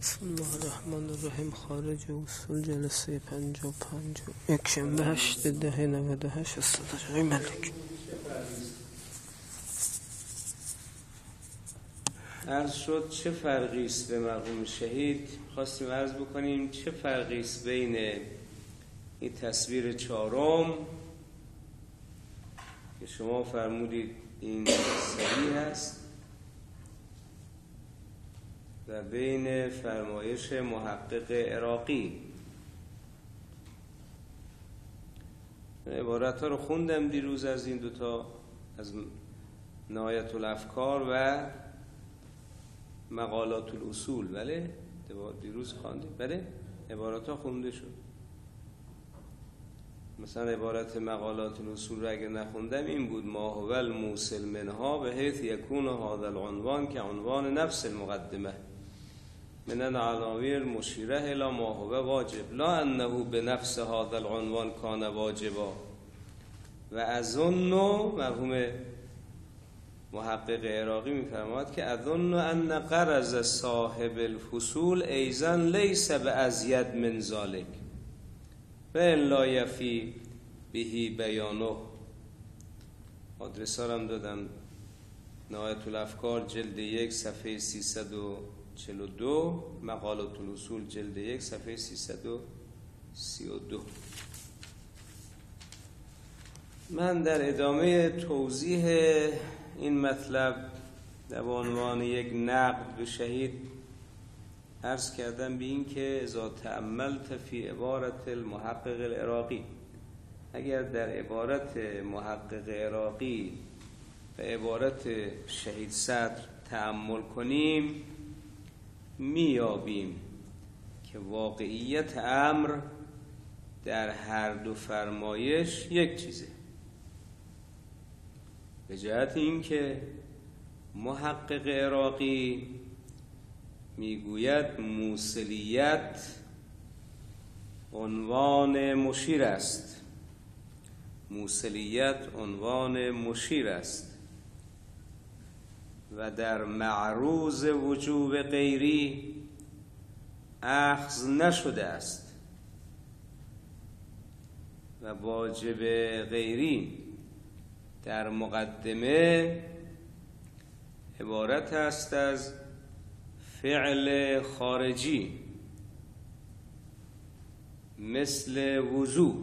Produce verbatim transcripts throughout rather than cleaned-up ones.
بسم الله الرحمن الرحیم. خارج اصول جلسه پنجاه و پنج یک شنبه هشت ده نود و هشت استاد جای ملک. عرض شد چه فرقی است به مرحوم شهید. خواستیم عرض بکنیم چه فرقی است بین این تصویر چهارم که شما فرمودید این صحیح است و بین فرمایش محقق عراقی. عبارت ها رو خوندم دیروز از این دوتا، از نهایت الافکار و مقالات الاصول. بله دیروز خواندیم. بله عبارت ها خونده شد. مثلا عبارت مقالات الاصول رو اگر نخوندم این بود: ما هو الموصل منها به حیث یکون هذا العنوان که عنوان نفس المقدمه من العناوین المشیره الی ما هو واجب لا انه به نفس هذا العنوان کان واجبا. و اظن مرحوم محقق عراقی میفرماید که اظن ان غرض صاحب الفصول ایضا لیس بازید من ذلک و ان لا یفی بهی بیانه. آدرس هم دادم: نهایت الافکار جلد یک صفحه سیصد و چهل و دو، مقالات الاصول جلد یک صفحه سیصد و سی و دو. من در ادامه توضیح این مطلب در عنوان یک نقد به شهید عرض کردم به این که اذا تأملت فی عبارت المحقق العراقی، اگر در عبارت محقق عراقی و عبارت شهید صدر تأمل کنیم میابیم که واقعیت امر در هر دو فرمایش یک چیزه، به جهت این که محقق عراقی میگوید موصلیت عنوان مشیر است. موصلیت عنوان مشیر است و در معروض وجوب غیری اخذ نشده است و واجب غیری در مقدمه عبارت است از فعل خارجی مثل وضو،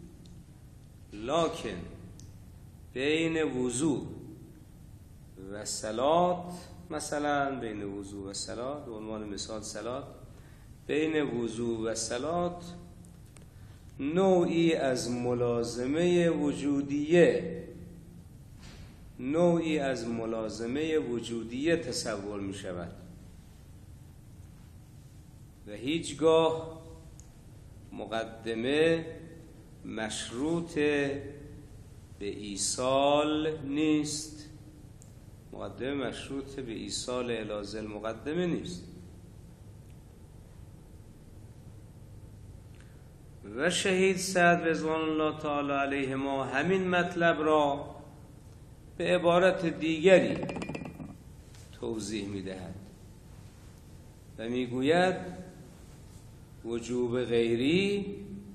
لکن بین وضو و صلات، مثلا بین وضو و صلات، به عنوان مثال صلات، بین وضو و صلات نوعی از ملازمه وجودیه نوعی از ملازمه وجودیه تصور می شود و هیچگاه مقدمه مشروط به ایصال نیست. مقدمه مشروط به ایصال الازل مقدمه نیست. و شهید صدر رضوان الله تعالی علیه ما همین مطلب را به عبارت دیگری توضیح می‌دهد و میگوید وجوب غیری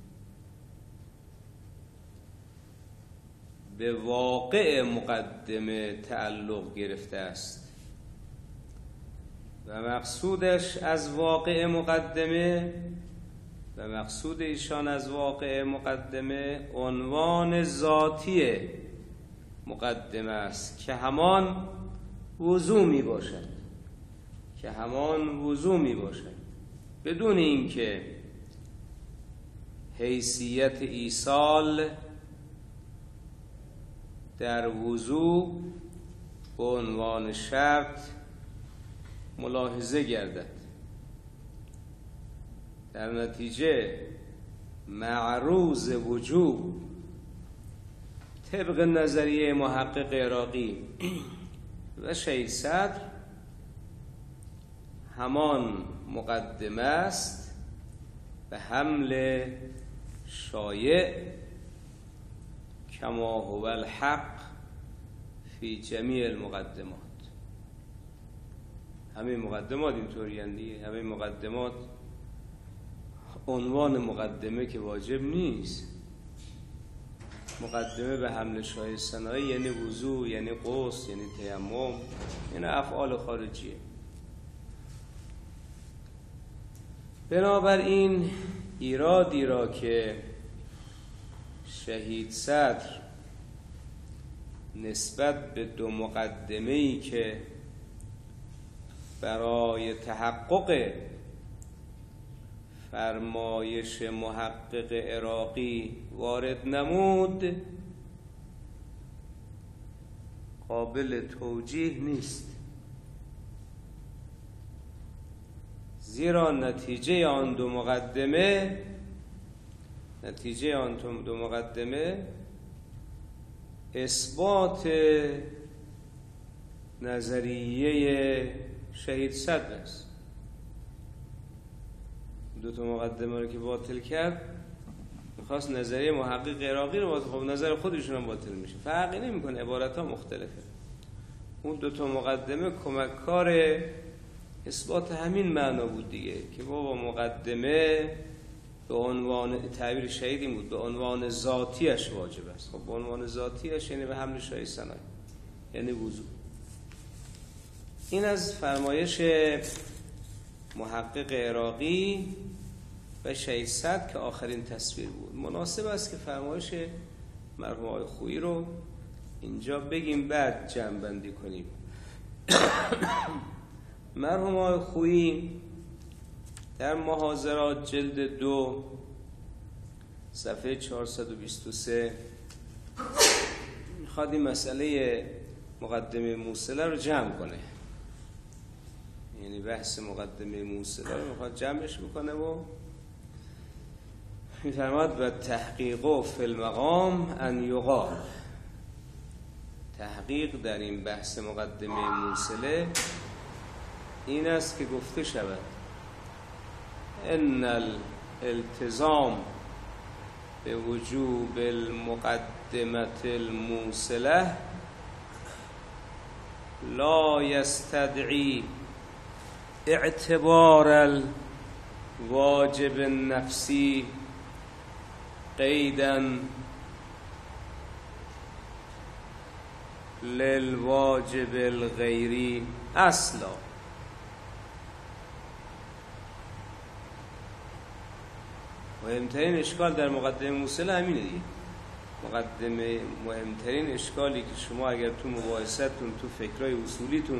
به واقع مقدمه تعلق گرفته است و مقصودش از واقع مقدمه و مقصود ایشان از واقع مقدمه عنوان ذاتی مقدمه است که همان وضو می باشد که همان وضو می باشد بدون اینکه حیثیت ایصال در وضو به عنوان شرط ملاحظه گردد. در نتیجه معروض وجوب طبق نظریه محقق عراقی و شهید صدر همان مقدمه است به حمل شایع کما هو الحق فی جمیع المقدمات. همه مقدمات اینطوری هستند دیگه. همه مقدمات عنوان مقدمه که واجب نیست. مقدمه به حمل شایع صنایع یعنی وضو، یعنی غسل، یعنی تیمم، یعنی افعال خارجیه. بنابراین ایرادی را که شهید صدر نسبت به دو مقدمه‌ای که برای تحقق فرمایش محقق عراقی وارد نمود قابل توجیه نیست، زیرا نتیجه آن دو مقدمه نتیجه آن دو مقدمه اثبات نظریه شهید صدر است. دو تا مقدمه رو که باطل کرد میخواست نظریه محقق عراقی رو باطل، خب نظر خودشون هم باطل میشه، فرقی نمیکنه، عبارت ها مختلفه. اون دو تا مقدمه کمککار اثبات همین معنا بود دیگه، که بابا مقدمه به عنوان تعبیر شهید این بود، به عنوان ذاتیش واجب است. خب به عنوان ذاتیش یعنی به حمل شایع صنایع، یعنی وضو. این از فرمایش محقق عراقی و شهید صدر که آخرین تصویر بود. مناسب است که فرمایش مرحوم آقای خویی رو اینجا بگیم بعد جمع بندی کنیم. مرحوم آقای خویی در محاضرات جلد دو صفحه چهارصد و بیست و سه میخواد این مسئله مقدمه موصله رو جمع کنه، یعنی بحث مقدمه موصله رو میخواد جمعش بکنه و میفرماد و تحقیق و فی المقام ان یقال، تحقیق در این بحث مقدمه موصله این است که گفته شود ان الالتزام به وجوب المقدمه الموصله لا یستدعی اعتبار الواجب النفسی قیدا للواجب الغیری اصلا. مهمترین اشکال در مقدمه موصله همینه دیگه. مقدمه مهمترین اشکالی که شما اگر تو مباحثتون تو فکرای اصولیتون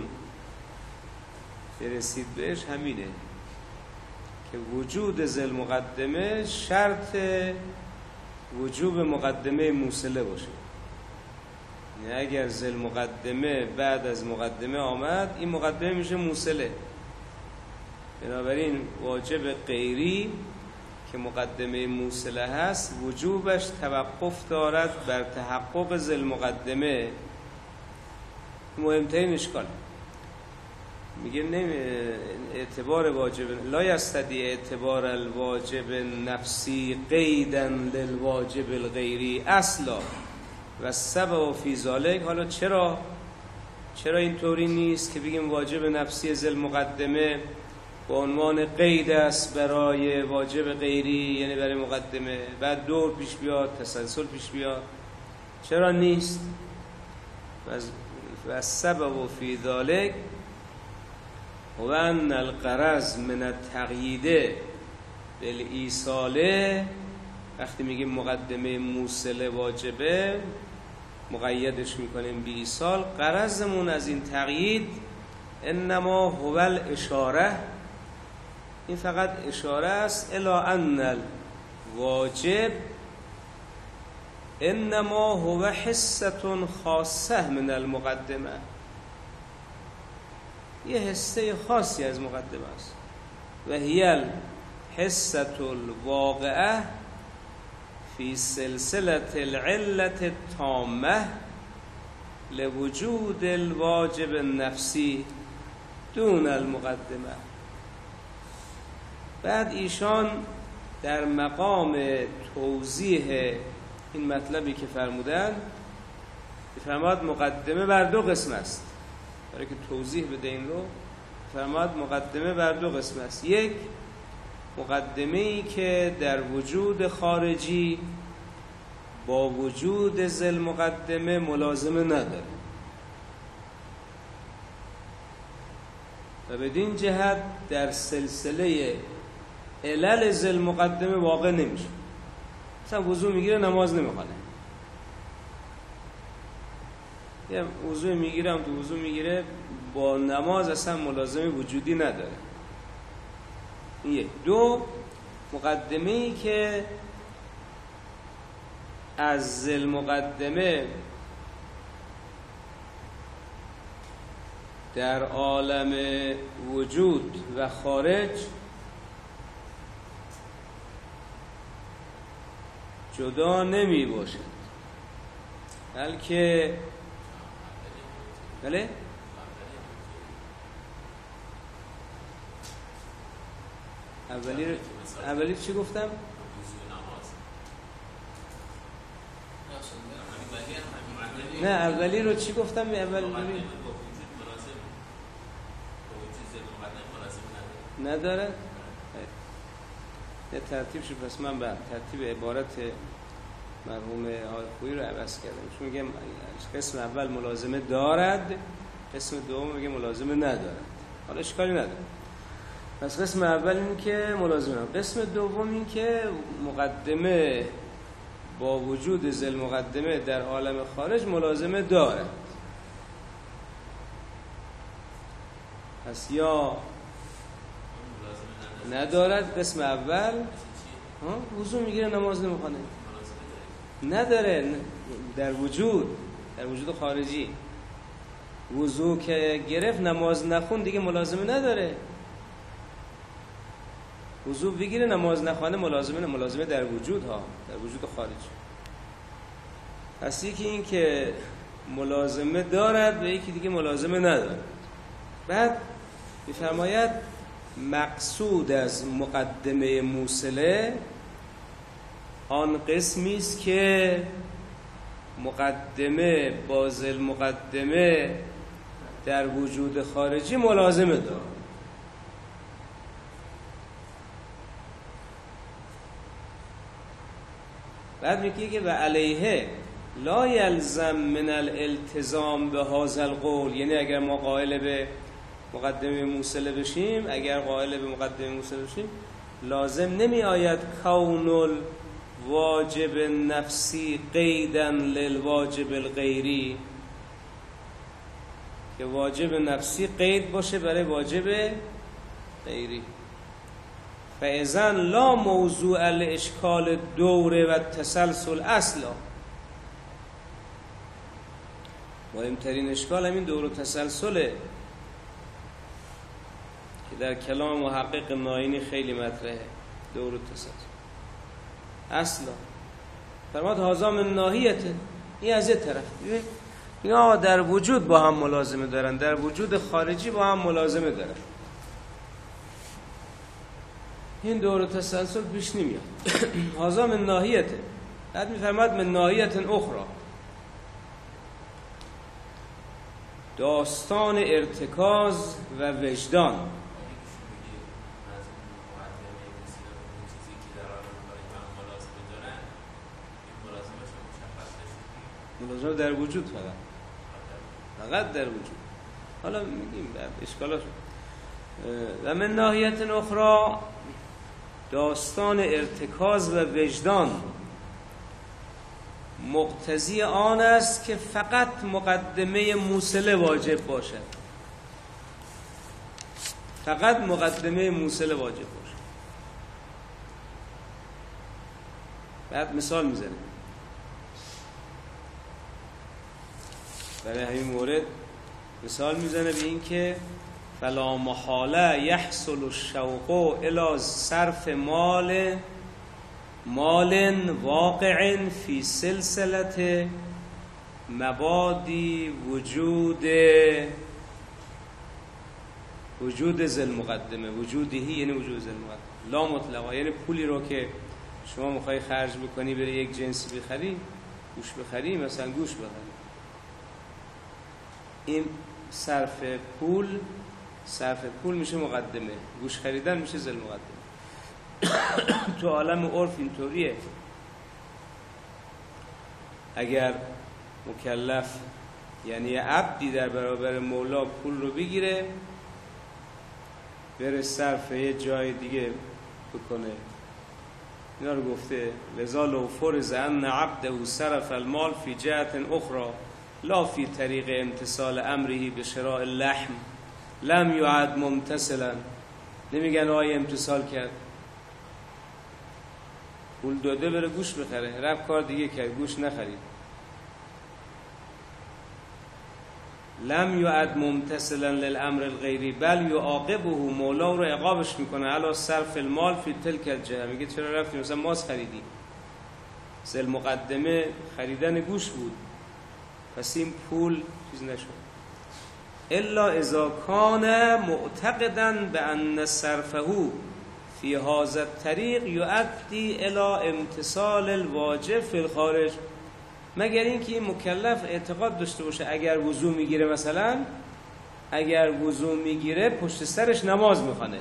برسید بهش همینه که وجود ذل مقدمه شرط وجوب مقدمه موصله باشه. یعنی اگر ذل مقدمه بعد از مقدمه آمد این مقدمه میشه موصله. بنابراین واجب غیری که مقدمه موصله هست وجوبش توقف دارد بر تحقق ذل مقدمه. مهمترین اشکال میگه نمی اعتبار واجب لا یستدعی اعتبار الواجب نفسی قیدا للواجب الغیری اصلا و سبب فی ذلک. حالا چرا چرا اینطوری نیست که بگیم واجب نفسی ذل مقدمه به عنوان قید است برای واجب غیری، یعنی برای مقدمه بعد دور پیش بیاد، تسلسل پیش بیاد؟ چرا نیست؟ و سبب فی ذلک و ان الغرض من التقیید بالایصاله، وقتی میگیم مقدمه موصله واجبه مقیدش میکنیم به ایصال، غرضمون از این تقیید انما هو الاشاره، این فقط اشاره است الی ان الواجب انما هو حصه خاصه من المقدمه، یه حصه خاصی از مقدمه است و هی الحصه الواقعه فی سلسله العله التامه لوجود الواجب النفسی دون المقدمه. بعد ایشان در مقام توضیح این مطلبی که فرمودن فرماد مقدمه بر دو قسم است. برای که توضیح بده این رو فرماد مقدمه بر دو قسم است. یک مقدمه‌ای که در وجود خارجی با وجود ذل مقدمه ملازمه نداره و بدین جهت در سلسله علل ذل مقدمه واقع نمیشه. مثلا وضو میگیره نماز نمیخونه، یه وضو میگیره هم تو وضو میگیره با نماز اصلا ملازمه وجودی نداره. این یک. دو مقدمه ای که از ذل مقدمه در عالم وجود و خارج جدا نمی باشد، بلکه بله اولی رو اولی چی گفتم؟ نه اولی رو چی گفتم؟ اولی نداره؟ یه ترتیب شد، پس من به ترتیب عبارت مرحوم آقای خویی رو عوض کردم. چون میگم قسم اول ملازمه دارد، قسم دوم میگه ملازمه ندارد. حالا اشکالی نداره. پس قسم اول این که ملازمه ندارد. قسم دوم این که مقدمه با وجود ذل مقدمه در عالم خارج ملازمه دارد. پس یا ندارد قسم اول، وضو میگیره نماز نمیخونه، نداره در وجود در وجود خارجی وضو که گرفت نماز نخون دیگه ملازمه نداره. وضو بگیره نماز نخونه ملازمه ملازمه در وجود ها، در وجود خارجی. پس یکی این که ملازمه دارد و یکی دیگه ملازمه ندارد. بعد میفرماید مقصود از مقدمه موصله آن قسمی است که مقدمه با ذل مقدمه در وجود خارجی ملازمه دارد. بعد میگه که و علیه لا یلزم من الالتزام به هذا القول، یعنی اگر ما قائل به مقدمه موصله بشیم اگر قائل به مقدمه موصله بشیم لازم نمی آید کون الواجب نفسی قیدا للواجب الغیری، که واجب نفسی قید باشه برای واجب غیری. فاذن لا موضوع الاشکال دوره و تسلسل اصلا. مهمترین اشکال همین دور و تسلسله که در کلام محقق ناینی خیلی مطرحه. دور و تسلسل اصلا فرماد هذا من ناحیته، این از یه طرف یا در وجود با هم ملازمه دارن، در وجود خارجی با هم ملازمه دارن. این دور و تسلسل پیش نمیاد. هذا من ناحیته. بعد میفرماد من ناحیت اخرى، داستان ارتکاز و وجدان. ملازمه در وجود فقط فقط در وجود. حالا میگیم بعد اشکالات. و من ناحیت اخرى داستان ارتکاز و وجدان مقتضی آن است که فقط مقدمه موصله واجب باشد، فقط مقدمه موصله واجب باشد. بعد مثال میزنه برای همین مورد، مثال میزنه به این که فلا محاله یحصل الشوق الی صرف مال مال واقع فی سلسله مبادی وجود وجود ذل مقدمه. وجودی یعنی وجود ذل مقدمه لا مطلقا، یعنی پولی رو که شما میخوای خرج بکنی بری یک جنسی بخری، گوش بخری، مثلا گوش بخری، این صرف پول صرف پول میشه مقدمه، گوش خریدن میشه ذل مقدمه. تو عالم عرف اینطوریه. اگر مکلف یعنی عبدی در برابر مولا پول رو بگیره بره صرف یه جای دیگه بکنه، اینا رو گفته لذا لو فرض ان عبده صرف المال فی جهت اخرى لا فی طریق امتثال امره به شراء اللحم لم یعد ممتثلا. نمیگن آیا امتثال کرد، پول داده بره گوش بخره، رفت کار دیگه کرد، گوش نخرید. لم یعد ممتثلا للامر الغیری بل یعاقبه، مولا رو عقابش میکنه علی صرف المال فی تلک الجهه. میگه چرا رفتی مثلا ماس خریدی؟ ذل مقدمه خریدن گوش بود، پس این پول چیز نشد. الا اذا کان معتقدا بان صرفه فی هذا الطریق یؤدی الی امتثال الواجب فی الخارج، مگر اینکه این مکلف اعتقاد داشته باشه اگر وضو میگیره، مثلا اگر وضو میگیره پشت سرش نماز میخونه،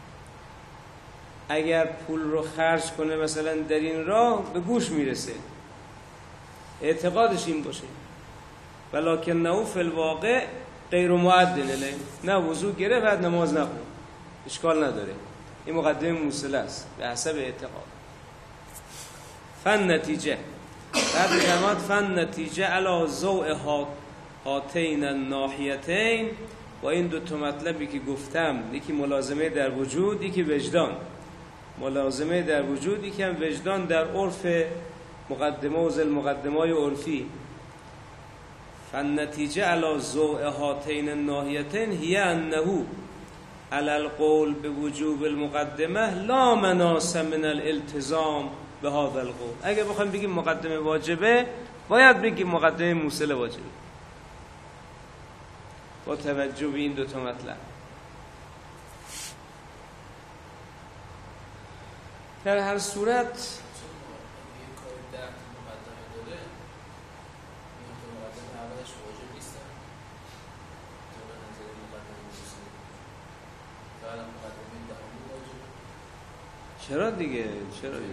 اگر پول رو خرج کنه مثلا در این راه به گوش میرسه، اعتقادش این باشه. ولکنه فی الواقع غیر مؤد الیه، نه وضو گیره بعد نماز نخونه، اشکال نداره، این مقدمه موصله است به حسب اعتقاد. فن نتیجه بعد کلمات فن نتیجه علی ضوء هاتین الناحیتین، با این دو تا مطلبی که گفتم، یکی ملازمه در وجود، یکی وجدان. ملازمه در وجود، یکی هم وجدان در عرف مقدمه و ذل مقدمه‌های عرفی. فن نتیجه علی ضوء هاتین الناحیتین هی انه علی القول بوجوب المقدمه لا مناص من الالتزام به هذا القول. اگه بخوایم بگیم مقدمه واجبه، باید بگیم مقدمه موصله واجبه با توجه به این دو تا مطلب. در هر صورت چرا دیگه چرا دیگه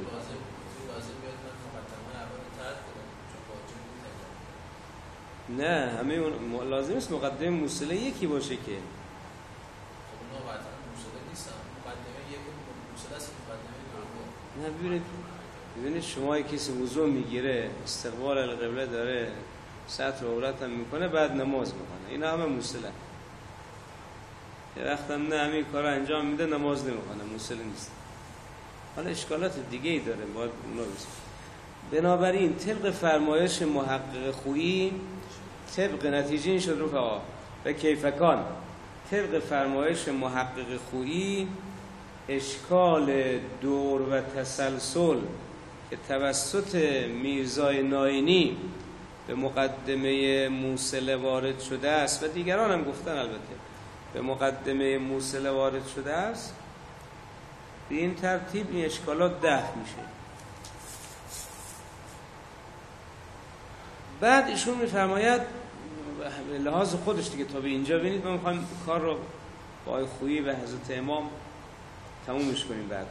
نه همه اون لازم است مقدمه موصله یکی باشه که نه. ببینید ببینید شما کسی وضو میگیره، استقبال القبله داره، ستر عورت هم میکنه، بعد نماز میکنه، اینا همه موصله. یه وقت هم نه همین کار انجام میده نماز نمیکنه، موصله نیست. حالا اشکالات دیگه ای داره، باید اونا بسید. بنابراین طبق فرمایش محقق خویی، طبق نتیجه این شد رفقا و کیفکان، طبق فرمایش محقق خویی اشکال دور و تسلسل که توسط میرزای ناینی به مقدمه موصله وارد شده است و دیگران هم گفتن البته به مقدمه موصله وارد شده است، به این ترتیب این اشکالات دفع میشه. بعد ایشون میفرماید به لحاظ خودش دیگه، تا به اینجا ببینید ما میخوایم کار رو با آقای خویی و حضرت امام تمومش کنیم. بعد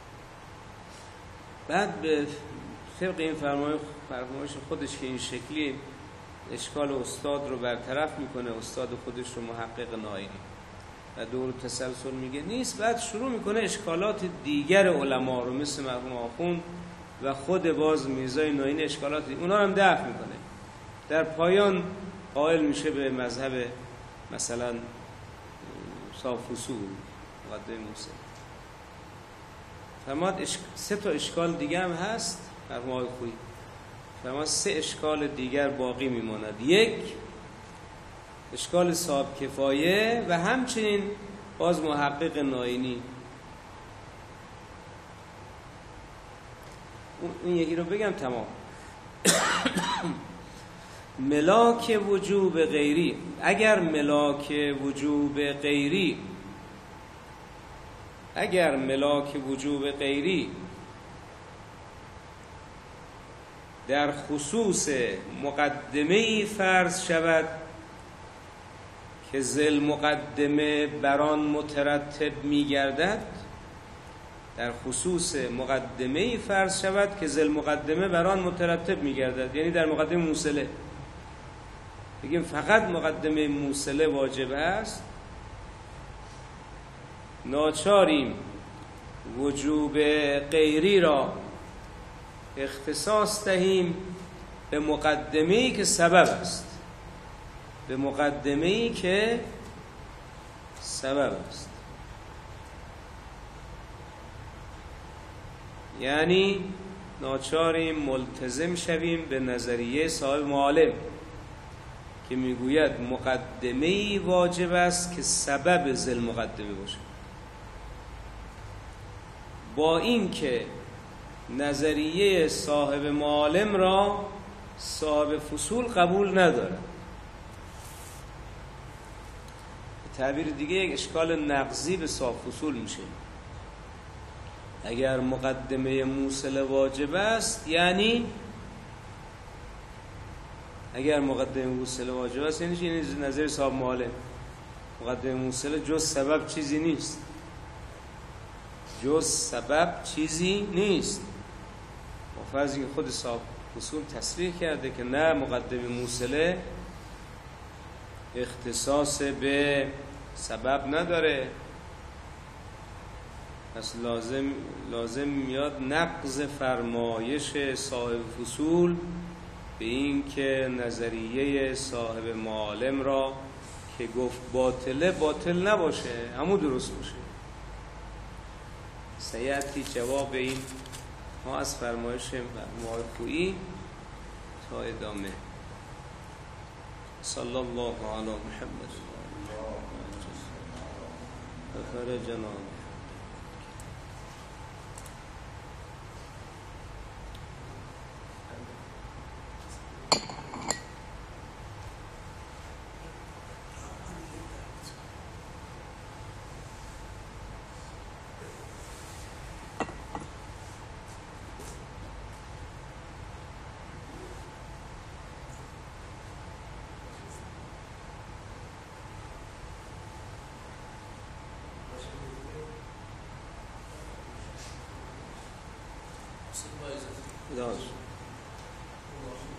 بعد به طبق این فرمایش خودش که این شکلی اشکال استاد رو برطرف میکنه، استاد خودش رو محقق ناینی و دور تسلسل میگه نیست، بعد شروع میکنه اشکالات دیگر علما رو مثل مرحوم آخوند و خود باز میرزای ناینی اشکالات اونا رو هم دفع میکنه. در پایان قائل میشه به مذهب مثلا صافوسو مقدمه موسی. فرماد اشک... سه تا اشکال دیگه هم هست مرحوم آقای خویی، فرماد سه اشکال دیگر باقی میماند. یک اشکال صاحب کفایه و همچنین باز محقق ناینی. این یکی رو بگم تمام. ملاک وجوب غیری، اگر ملاک وجوب غیری اگر ملاک وجوب غیری در خصوص مقدمه‌ای فرض شود که ذل مقدمه بران مترتب میگردد، در خصوص مقدمه ای فرض شود که ذل مقدمه بران مترتب میگردد، یعنی در مقدمه موصله بگیم فقط مقدمه موصله واجب است، ناچاریم وجوب غیری را اختصاص دهیم به مقدمه‌ای که سبب است، به مقدمه‌ای که سبب است. یعنی ناچاریم ملتزم شویم به نظریه صاحب معالم که میگوید مقدمه‌ای واجب است که سبب ذل مقدمه باشه، با این که نظریه صاحب معالم را صاحب فصول قبول نداره. به تعبیر دیگه یک اشکال نقضی به صاحب فصول میشه. اگر مقدمه موصله واجب است، یعنی اگر مقدمه موصله واجب است یعنی چی؟ یعنی نظر صاحب معالم مقدمه موصله جز سبب چیزی نیست، جز سبب چیزی نیست. با فرضی که خود صاحب فصول تصریح کرده که نه، مقدمه موصله اختصاص به سبب نداره، پس لازم لازم میاد نقض فرمایش صاحب فصول به این که نظریه صاحب معالم را که گفت باطله باطل نباشه، همون درست باشه. سیأتی جواب این ما از فرمایش معرفویی تا ادامه. صلی الله علی محمد بخیر جناب. داشت